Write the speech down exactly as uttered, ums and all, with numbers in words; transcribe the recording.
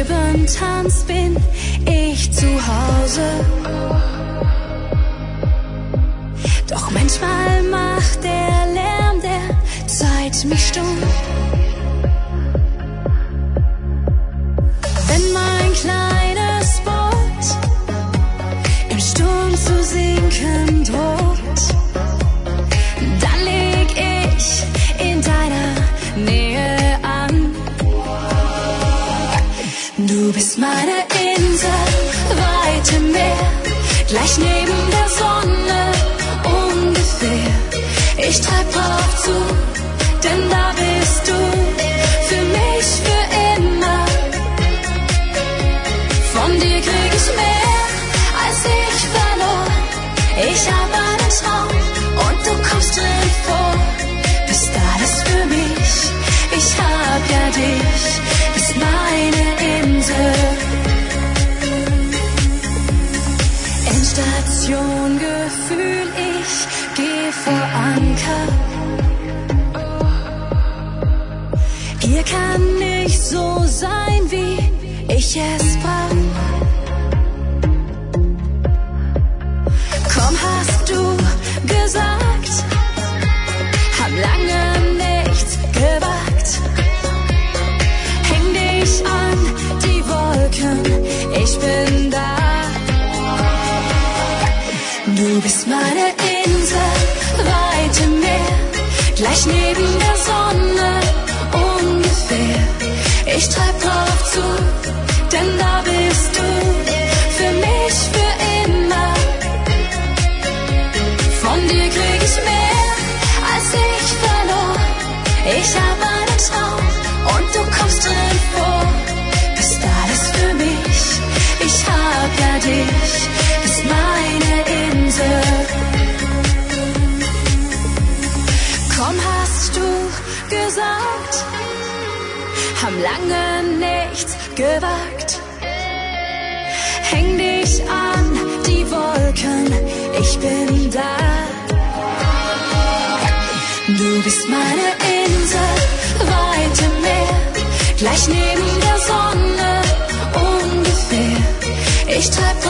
Leben tanzt, bin ich zu Hause. Doch manchmal macht der Lärm der Zeit mich stumm. Wenn mein kleines Boot im Sturm zu sinken droht, dann leg ich in deiner Nähe an. Du bist meine Insel, weite Meer, gleich neben der Sonne ungefähr. Ich treib drauf zu, denn da bist du für mich für immer. Von dir krieg ich mehr, als ich verlor. Ich hab einen Traum und du kommst drin vor. Bist alles für mich, ich hab ja dich, bist meine Insel. Endstation Gefühl, ich geh vor Anker. Hier kann nicht so sein, wie ich es brauch. Komm, hast du gesagt, hab lange nichts gewagt. Häng dich an die Wolken, ich bin da. Du bist meine Insel, weite Meer, gleich neben der Sonne ungefähr. Ich treib drauf zu, denn da bist du für mich für immer. Von dir krieg ich mehr, als ich verlor. Ich hab einen Traum und du kommst drin vor. Bist alles für mich, ich hab ja dich, bist meine Insel. Komm, hast du gesagt, haben lange nichts gewagt. Häng dich an die Wolken, ich bin da. Du bist meine Insel, weite Meer, gleich neben der Sonne ungefähr. Ich treib